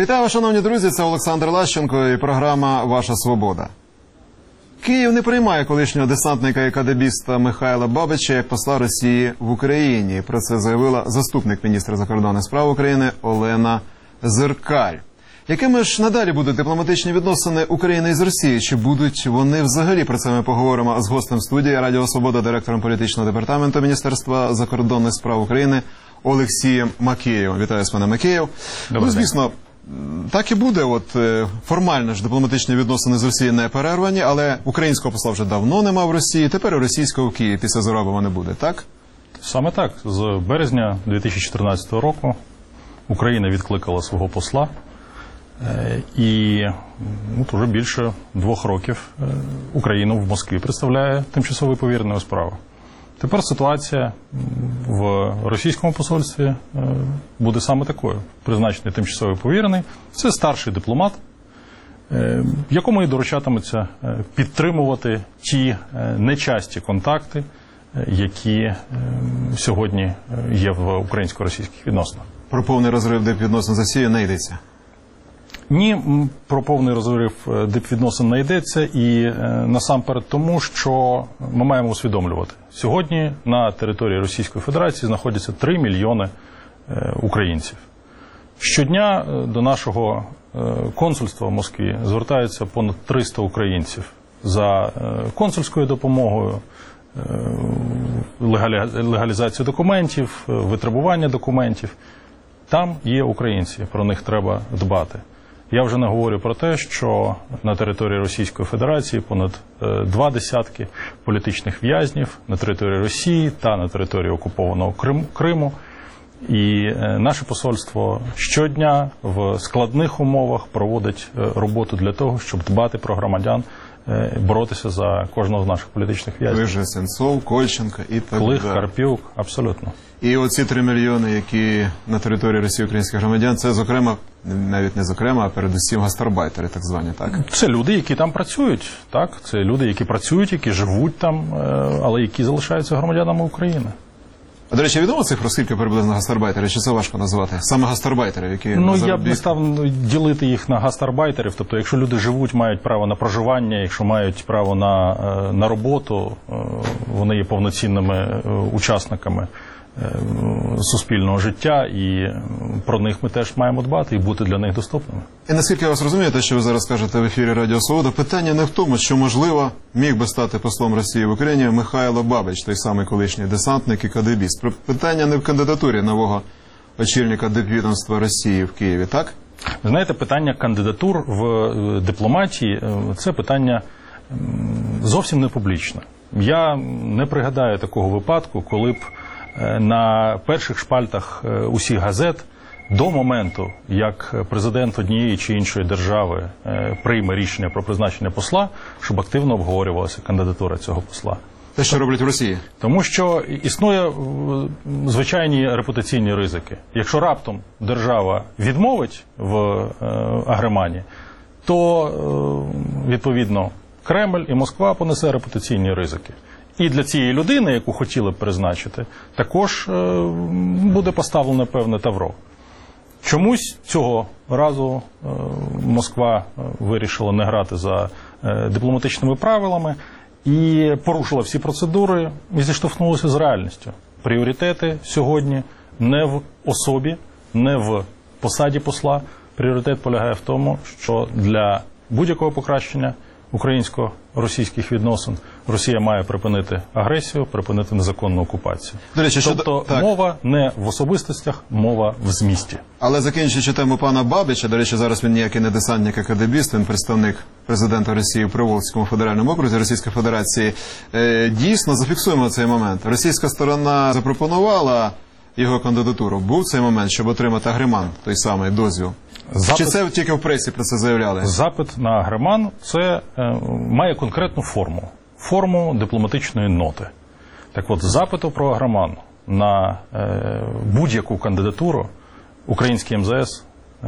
Вітаю вас, шановні друзі, це Олександр Лащенко і програма «Ваша свобода». Київ не приймає колишнього десантника і кадебіста Михайла Бабича як посла Росії в Україні. Про це заявила заступник міністра закордонних справ України Олена Зеркаль. Якими ж надалі будуть дипломатичні відносини України із Росією? Чи будуть вони взагалі? Про це ми поговоримо з гостем студії Радіо Свобода, директором політичного департаменту Міністерства закордонних справ України Олексієм Макеєвим. Вітаю вас, пане Макеєв. Ну, звісно, так і буде. Формально ж дипломатичні відносини з Росією не перервані, але українського посла вже давно нема в Росії, тепер і російського в Києві після Зурабова не буде, так? Саме так. З березня 2014 року Україна відкликала свого посла. І вже більше 2 років Україну в Москві представляє тимчасовий повірений у справах. Тепер ситуація в російському посольстві буде саме такою. Призначений тимчасовий повірений – це старший дипломат, якому і доручатиметься підтримувати ті нечасті контакти, які сьогодні є в українсько-російських відносинах. Про повний розрив дипвідносин з Росією не йдеться? Ні, про повний розрив дипвідносин не йдеться, і насамперед тому, що ми маємо усвідомлювати. Сьогодні на території Російської Федерації знаходяться 3 мільйони українців. Щодня до нашого консульства в Москві звертаються понад 300 українців за консульською допомогою, легалізацію документів, витребування документів. Там є українці, про них треба дбати. Я вже не говорю про те, що на території Російської Федерації понад 2 десятки політичних в'язнів на території Росії та на території окупованого Криму. І наше посольство щодня в складних умовах проводить роботу для того, щоб дбати про громадян, боротися за кожного з наших політичних в'язнів. Ви ж Сенцов, Кольченко і так далі. Клих, Карпюк, абсолютно. І оці 3 мільйони, які на території Росії українських громадян, це, зокрема, навіть не зокрема, а передусім гастарбайтери, так звані, так? Це люди, які там працюють, так? Це люди, які працюють, які живуть там, але які залишаються громадянами України. А, до речі, відомо цифра, скільки приблизно гастарбайтерів, чи це важко назвати? Саме гастарбайтерів, які... Я б не став ділити їх на гастарбайтерів. Тобто, якщо люди живуть, мають право на проживання, якщо мають право на роботу, вони є повноцінними учасниками суспільного життя, і про них ми теж маємо дбати і бути для них доступними. І наскільки я вас розумію, те, що ви зараз кажете в ефірі Радіо Свобода, питання не в тому, що, можливо, міг би стати послом Росії в Україні Михайло Бабич, той самий колишній десантник і кадебіст. Питання не в кандидатурі нового очільника дипвідомства Росії в Києві, так? Ви знаєте, питання кандидатур в дипломатії – це питання зовсім не публічне. Я не пригадаю такого випадку, коли б на перших шпальтах усіх газет до моменту, як президент однієї чи іншої держави прийме рішення про призначення посла, щоб активно обговорювалася кандидатура цього посла. Те, що роблять в Росії? Тому що існує звичайні репутаційні ризики. Якщо раптом держава відмовить в агремані, то, відповідно, Кремль і Москва понесе репутаційні ризики. І для цієї людини, яку хотіли б призначити, також буде поставлено певне тавро. Чомусь цього разу Москва вирішила не грати за дипломатичними правилами і порушила всі процедури і зіштовхнулася з реальністю. Пріоритети сьогодні не в особі, не в посаді посла. Пріоритет полягає в тому, що для будь-якого покращення українсько-російських відносин Росія має припинити агресію, припинити незаконну окупацію. До речі, тобто мова не в особистостях, мова в змісті. Але закінчуючи тему пана Бабича, до речі, зараз він ніякий не десантник, а кадебіст, він представник президента Росії в Приволзькому федеральному окрузі Російської Федерації. Дійсно, зафіксуємо цей момент. Російська сторона запропонувала його кандидатуру. Був цей момент, щоб отримати агреман, той самий дозвіл? Чи це тільки в пресі про це заявляли? Запит на агреман – це має конкретну форму. Форму дипломатичної ноти. Так от, запиту про агреман на будь-яку кандидатуру український МЗС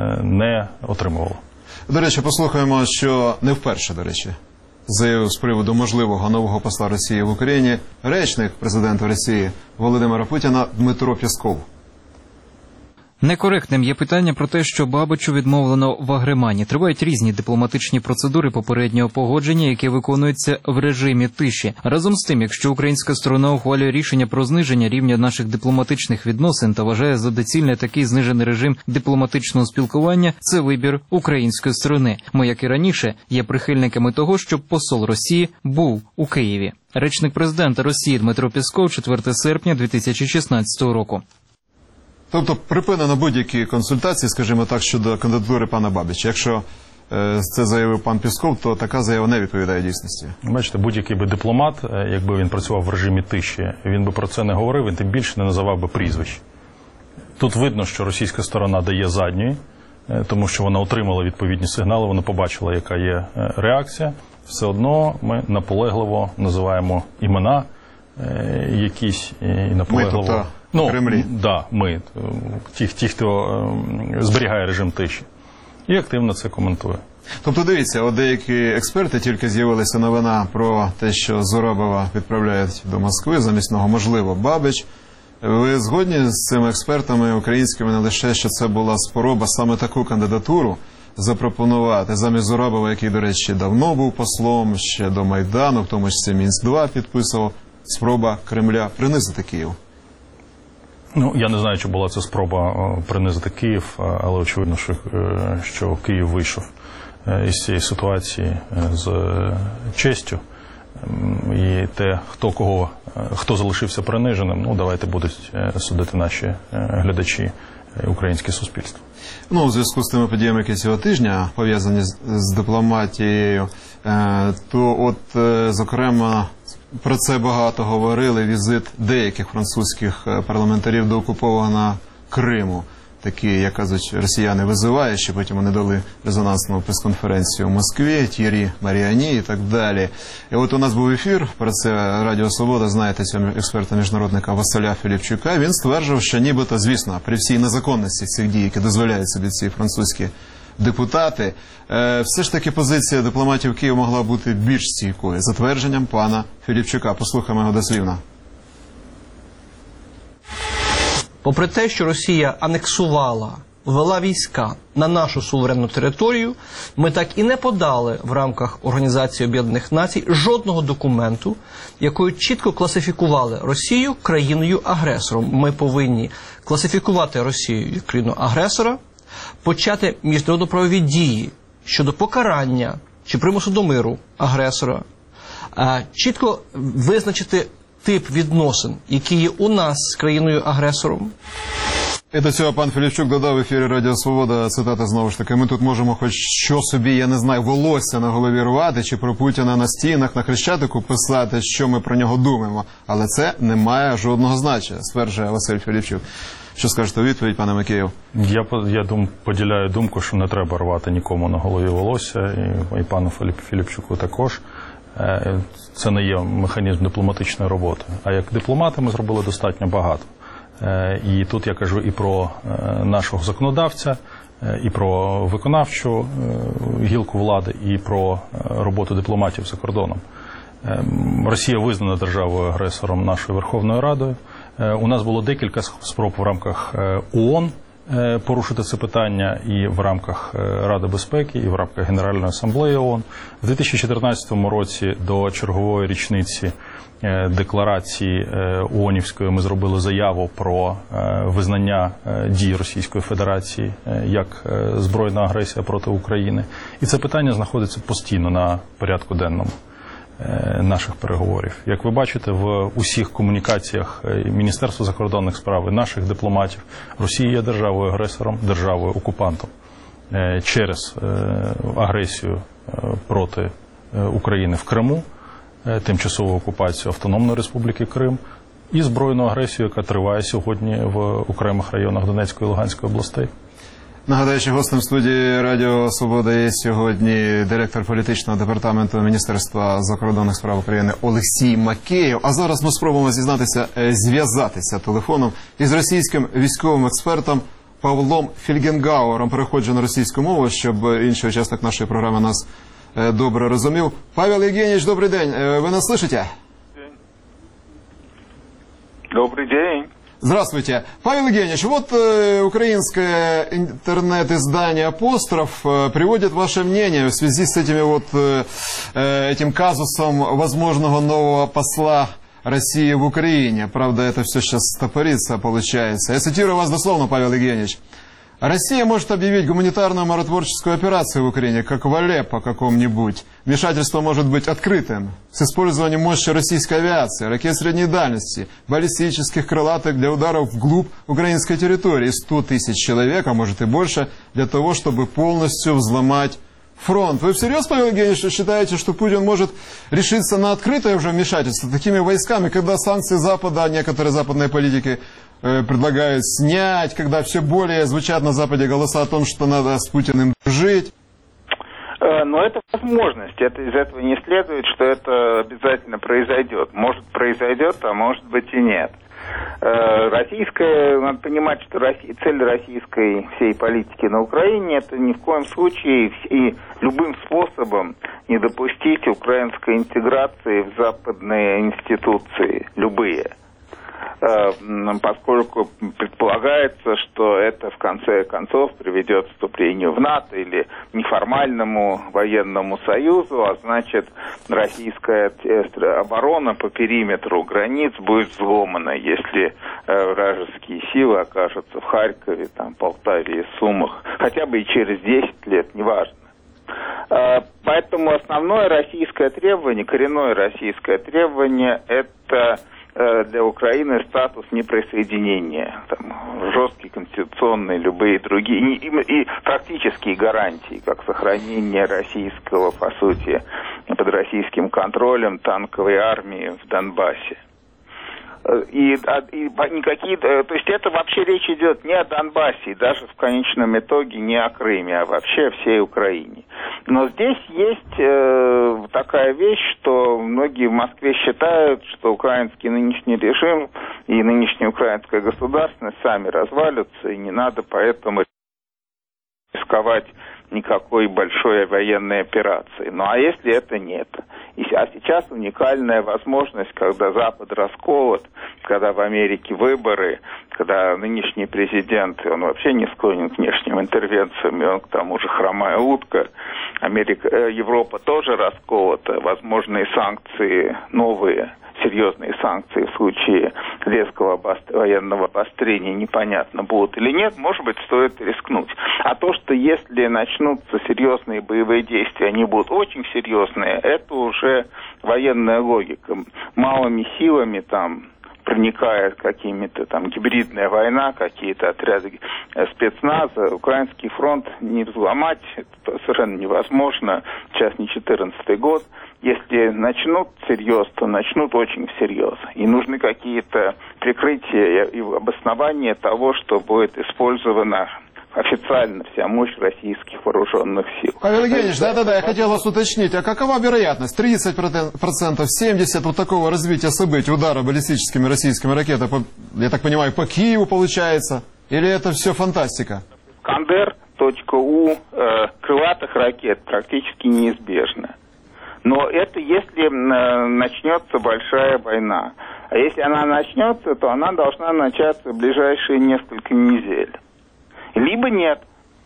не отримувало. До речі, послухаємо, що не вперше, до речі, заявив з приводу можливого нового посла Росії в Україні речник президента Росії Володимира Путіна Дмитро Пєсков. Некоректним є питання про те, що Бабичу відмовлено в Агремані. Тривають різні дипломатичні процедури попереднього погодження, які виконуються в режимі тиші. Разом з тим, якщо українська сторона ухвалює рішення про зниження рівня наших дипломатичних відносин та вважає за доцільне такий знижений режим дипломатичного спілкування, це вибір української сторони. Ми, як і раніше, є прихильниками того, щоб посол Росії був у Києві. Речник президента Росії Дмитро Пєсков, 4 серпня 2016 року. Тобто припинено будь-які консультації, скажімо так, щодо кандидатури пана Бабича. Якщо це заявив пан Пєсков, то така заява не відповідає дійсності. Бачите, будь-який би дипломат, якби він працював в режимі тиші, він би про це не говорив, він тим більше не називав би прізвищ. Тут видно, що російська сторона дає задньої, тому що вона отримала відповідні сигнали, вона побачила, яка є реакція. Все одно ми наполегливо називаємо імена якісь і наполегливо... Кремлі. Ми, ті, хто зберігає режим тиші. І активно це коментує. Тобто, дивіться, от деякі експерти, тільки з'явилася новина про те, що Зурабова відправляють до Москви, замість нього, можливо, Бабич. Ви згодні з цими експертами українськими не лише, що це була спроба саме таку кандидатуру запропонувати замість Зурабова, який, до речі, давно був послом, ще до Майдану, в тому числі Мінськ-2 підписував, спроба Кремля принизити Київ? Я не знаю, чи була це спроба принизити Київ, але очевидно, що Київ вийшов із цієї ситуації з честю. І те, хто залишився приниженим, давайте будуть судити наші глядачі, українське суспільство. У зв'язку з тими подіями, які цього тижня пов'язані з дипломатією, то зокрема, про це багато говорили, візит деяких французьких парламентарів до окупованого Криму. Такі, як кажуть, росіяни визивають, що потім вони дали резонансну прес-конференцію в Москві, Т'єрі Маріані і так далі. І от у нас був ефір, про це Радіо Свобода, знаєте, цього експерта-міжнародника Василя Філіпчука. Він стверджував, що нібито, звісно, при всій незаконності цих дій, які дозволяють собі ці французькі депутати, все ж таки позиція дипломатів Києва могла бути більш стійкою, за твердженням пана Філіпчука. Послухаємо його дослівно. Попри те, що Росія анексувала, ввела війська на нашу суверенну територію, ми так і не подали в рамках Організації Об'єднаних Націй жодного документу, якою чітко класифікували Росію країною-агресором. Ми повинні класифікувати Росію як країну-агресора, почати міжнародно-правові дії щодо покарання чи примусу до миру агресора, чітко визначити тип відносин, які є у нас з країною-агресором. І до цього пан Філіпчук додав в ефірі Радіо Свобода, цитата знову ж таки, ми тут можемо хоч що собі, я не знаю, волосся на голові рвати, чи про Путіна на стінах, на Хрещатику писати, що ми про нього думаємо. Але це не має жодного значення, стверджує Василь Філіпчук. Що скажете у відповідь, пане Макеєв? Я поділяю думку, що не треба рвати нікому на голові волосся, і пану Філіпчуку також. Це не є механізм дипломатичної роботи. А як дипломати ми зробили достатньо багато. І тут я кажу і про нашого законодавця, і про виконавчу гілку влади, і про роботу дипломатів за кордоном. Росія визнана державою-агресором нашою Верховною Радою. У нас було декілька спроб в рамках ООН порушити це питання і в рамках Ради безпеки, і в рамках Генеральної асамблеї ООН. В 2014 році до чергової річниці декларації ООНівської ми зробили заяву про визнання дій Російської Федерації як збройна агресія проти України. І це питання знаходиться постійно на порядку денному наших переговорів. Як ви бачите, в усіх комунікаціях Міністерства закордонних справ і наших дипломатів Росія є державою-агресором, державою-окупантом. Через агресію проти України в Криму, тимчасову окупацію Автономної Республіки Крим і збройну агресію, яка триває сьогодні в окремих районах Донецької і Луганської областей. Нагадаю, що гостем студії Радіо Свобода є сьогодні директор політичного департаменту Міністерства закордонних справ України Олексій Макеєв. А зараз ми спробуємо зв'язатися телефоном із російським військовим експертом Павлом Фельгенгауером. Переходжу на російську мову, щоб інший учасник нашої програми нас добре розумів. Павел Євгенійович, добрий день. Ви нас слышите? Добрый день. Здравствуйте. Павел Евгеньевич, вот украинское интернет-издание «Апостроф» приводит ваше мнение в связи с этим казусом возможного нового посла России в Украине. Правда, это все сейчас стопорится, получается. Я цитирую вас дословно, Павел Евгеньевич. Россия может объявить гуманитарную миротворческую операцию в Украине, как в Алеппо каком-нибудь. Вмешательство может быть открытым, с использованием мощи российской авиации, ракет средней дальности, баллистических крылатых для ударов вглубь украинской территории. 100 тысяч человек, а может и больше, для того, чтобы полностью взломать фронт. Вы всерьез, Павел Евгеньевич, считаете, что Путин может решиться на открытое уже вмешательство такими войсками, когда санкции Запада, некоторые западные политики предлагают снять, когда все более звучат на Западе голоса о том, что надо с Путиным дружить? Но это возможность. Из этого не следует, что это обязательно произойдет. Может, произойдет, а может быть и нет. Надо понимать, что цель российской всей политики на Украине — это ни в коем случае и любым способом не допустить украинской интеграции в западные институции, любые. Поскольку предполагается, что это в конце концов приведет к вступлению в НАТО или неформальному военному союзу, а значит, российская оборона по периметру границ будет взломана, если вражеские силы окажутся в Харькове, Полтаве и Сумах, хотя бы и через 10 лет, неважно. Поэтому основное российское требование, коренное российское требование — это для Украины статус неприсоединения, жесткие конституционные, любые другие, и практические гарантии, как сохранение российского, по сути, под российским контролем танковой армии в Донбассе. То есть это вообще речь идет не о Донбассе, и даже в конечном итоге не о Крыме, а вообще о всей Украине. Но здесь есть такая вещь, что многие в Москве считают, что украинский нынешний режим и нынешняя украинская государственность сами развалятся, и не надо поэтому рисковать никакой большой военной операции. Ну а если это нет? А сейчас уникальная возможность, когда Запад расколот, когда в Америке выборы, когда нынешний президент, он вообще не склонен к внешним интервенциям, и он к тому же хромая утка. Европа тоже расколота, возможные санкции новые, серьезные санкции в случае резкого военного обострения, непонятно, будут или нет, может быть, стоит рискнуть. А то, что если начнутся серьезные боевые действия, они будут очень серьезные, это уже военная логика. Малыми силами проникает какими-то гибридная война, какие-то отряды спецназа, украинский фронт не взломать, это совершенно невозможно, сейчас не 2014 год. Если начнут всерьез, то начнут очень всерьез. И нужны какие-то прикрытия и обоснования того, что будет использована официально вся мощь российских вооруженных сил. Павел Евгеньевич, да, я хотел вас уточнить, а какова вероятность? 30%, 70% вот такого развития событий, удара баллистическими российскими ракетами, я так понимаю, по Киеву получается? Или это все фантастика? Искандер.у крылатых ракет практически неизбежно. Но это если начнется большая война. А если она начнется, то она должна начаться в ближайшие несколько недель. Либо нет.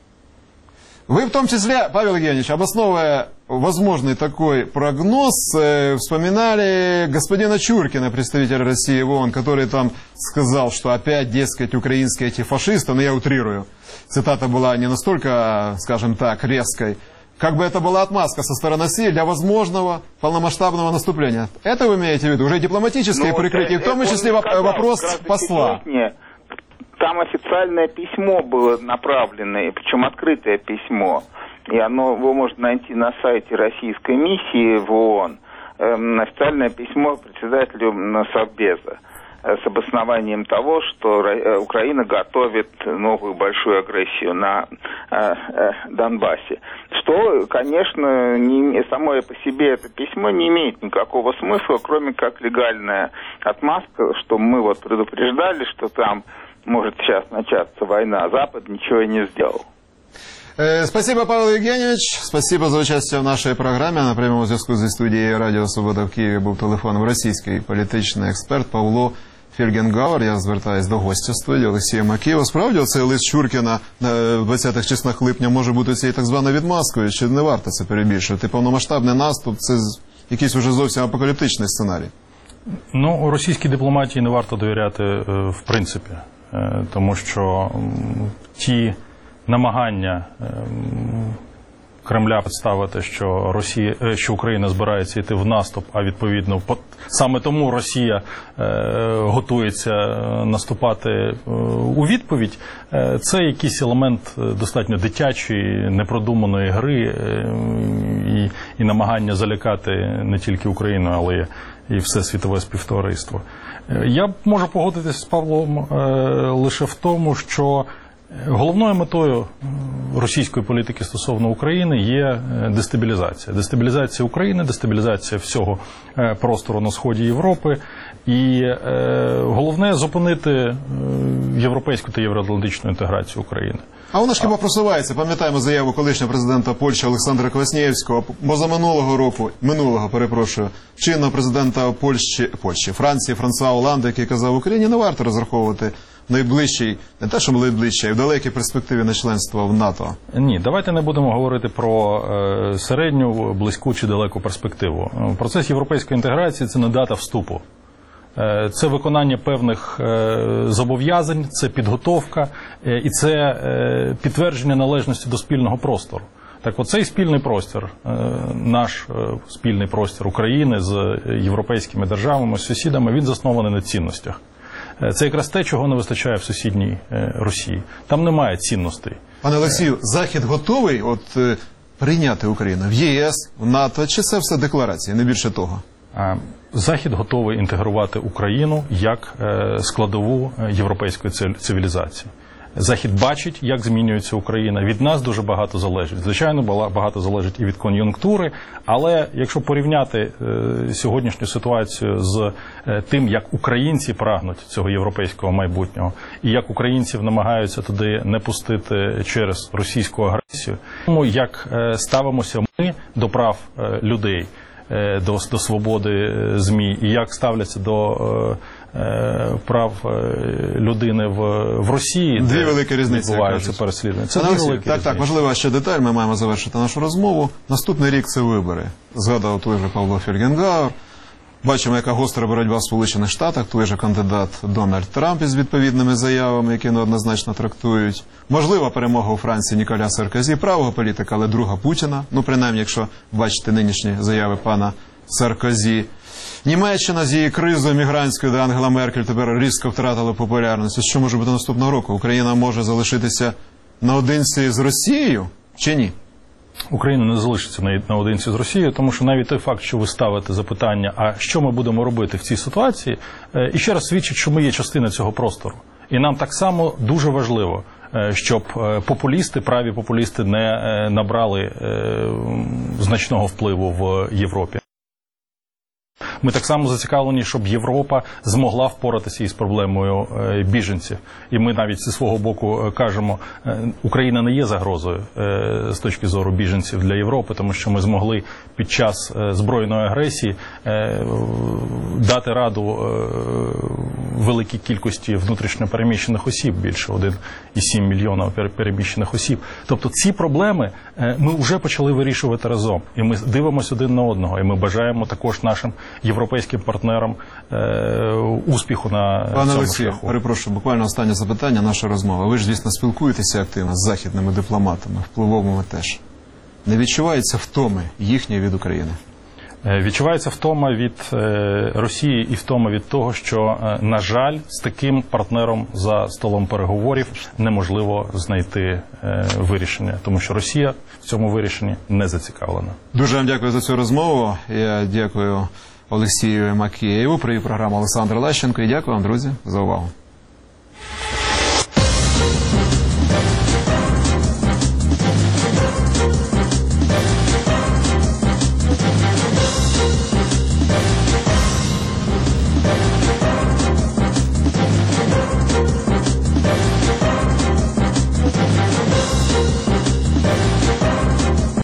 Вы в том числе, Павел Евгеньевич, обосновывая возможный такой прогноз, вспоминали господина Чуркина, представителя России в ООН, который сказал, что опять, дескать, украинские эти фашисты, но я утрирую, цитата была не настолько, скажем так, резкой, как бы это была отмазка со стороны России для возможного полномасштабного наступления. Это вы имеете в виду? Уже дипломатическое прикрытие, в том числе вопрос посла. Там официальное письмо было направлено, причем открытое письмо, и его можно найти на сайте российской миссии в ООН, официальное письмо председателю Совбеза с обоснованием того, что Украина готовит новую большую агрессию на Донбассе. Что, конечно, само по себе это письмо не имеет никакого смысла, кроме как легальная отмазка, что мы предупреждали, что там может сейчас начаться война, а Запад ничего не сделал. Спасибо, Павел Евгеньевич. Спасибо за участие в нашій програмі. На прямому зв'язку зі студією Радіо Свобода в Києві був телефоном російський політичний експерт Павло Фельгенгауер. Я звертаюсь до гостя студії Олексія Макеєва. Справді, оцей лист Чуркіна на 20-х числах липня може бути цією так званою відмазкою, чи не варто це перебільшувати? Повномасштабний наступ – це якийсь уже зовсім апокаліптичний сценарій. Ну, російській дипломатії не варто довіряти в принципі, тому що ті намагання Кремля представити, що Україна збирається йти в наступ, а відповідно саме тому Росія готується наступати у відповідь, це якийсь елемент достатньо дитячої, непродуманої гри і намагання залякати не тільки Україну, але і все світове співтовариство. Я можу погодитися з Павлом лише в тому, що головною метою російської політики стосовно України є дестабілізація. Дестабілізація України, дестабілізація всього простору на сході Європи. І головне – зупинити європейську та євроатлантичну інтеграцію України. А вона ж хіба просувається. Пам'ятаємо заяву колишнього президента Польщі Олександра Кваснієвського, минулого чинного президента Франції Франсуа Олланда, який казав, Україні не варто розраховувати найближчій, не те, що найближчій, а й в далекій перспективі на членство в НАТО. Ні, давайте не будемо говорити про середню, близьку чи далеку перспективу. Процес європейської інтеграції – це не дата вступу. Це виконання певних зобов'язань, це підготовка і це підтвердження належності до спільного простору. Так оцей спільний простір, наш спільний простір України з європейськими державами, з сусідами, він заснований на цінностях. Це якраз те, чого не вистачає в сусідній Росії. Там немає цінностей. Пане Олексію, Захід готовий прийняти Україну в ЄС, в НАТО, чи це все декларації, не більше того? Захід готовий інтегрувати Україну як складову європейської цивілізації. Захід бачить, як змінюється Україна. Від нас дуже багато залежить. Звичайно, багато залежить і від кон'юнктури, але якщо порівняти сьогоднішню ситуацію з тим, як українці прагнуть цього європейського майбутнього, і як українців намагаються туди не пустити через російську агресію, тому як ставимося ми до прав людей, до свободи ЗМІ, і як ставляться до прав людини в Росії, дві великі різниці, відбуваються переслідування. Це дві великі різниці. Так, важлива ще деталь, ми маємо завершити нашу розмову. Наступний рік – це вибори. Згадав той же Павло Фельгенгауер. Бачимо, яка гостра боротьба в Сполучених Штатах, той же кандидат Дональд Трамп із відповідними заявами, які неоднозначно трактують. Можлива перемога у Франції Ніколя Саркозі, правого політика, але друга Путіна. Ну, принаймні, якщо бачите нинішні заяви пана Саркозі. Німеччина з її кризою мігрантською, де Ангела Меркель тепер різко втратила популярність. Що може бути наступного року? Україна може залишитися наодинці з Росією чи ні? Україна не залишиться наодинці з Росією, тому що навіть той факт, що ви ставите запитання, а що ми будемо робити в цій ситуації, і ще раз свідчить, що ми є частина цього простору. І нам так само дуже важливо, щоб праві популісти не набрали значного впливу в Європі. Ми так само зацікавлені, щоб Європа змогла впоратися із проблемою біженців. І ми навіть зі свого боку кажемо, Україна не є загрозою з точки зору біженців для Європи, тому що ми змогли під час збройної агресії дати раду великій кількості внутрішньо переміщених осіб, більше 1,7 мільйона переміщених осіб. Тобто ці проблеми ми вже почали вирішувати разом. І ми дивимося один на одного, і ми бажаємо також нашим європейським партнерам успіху на цьому шляху. Пане Олексію, перепрошую, буквально останнє запитання нашої розмови. Ви ж, звісно, спілкуєтеся активно з західними дипломатами, впливовими теж. Не відчувається втоми їхньої від України? Відчувається втома від Росії і втома від того, що, на жаль, з таким партнером за столом переговорів неможливо знайти вирішення, тому що Росія в цьому вирішенні не зацікавлена. Дуже вам дякую за цю розмову. Я дякую Олексію Макеєву, провів програму Олександр Лещенко, і дякую вам, друзі, за увагу.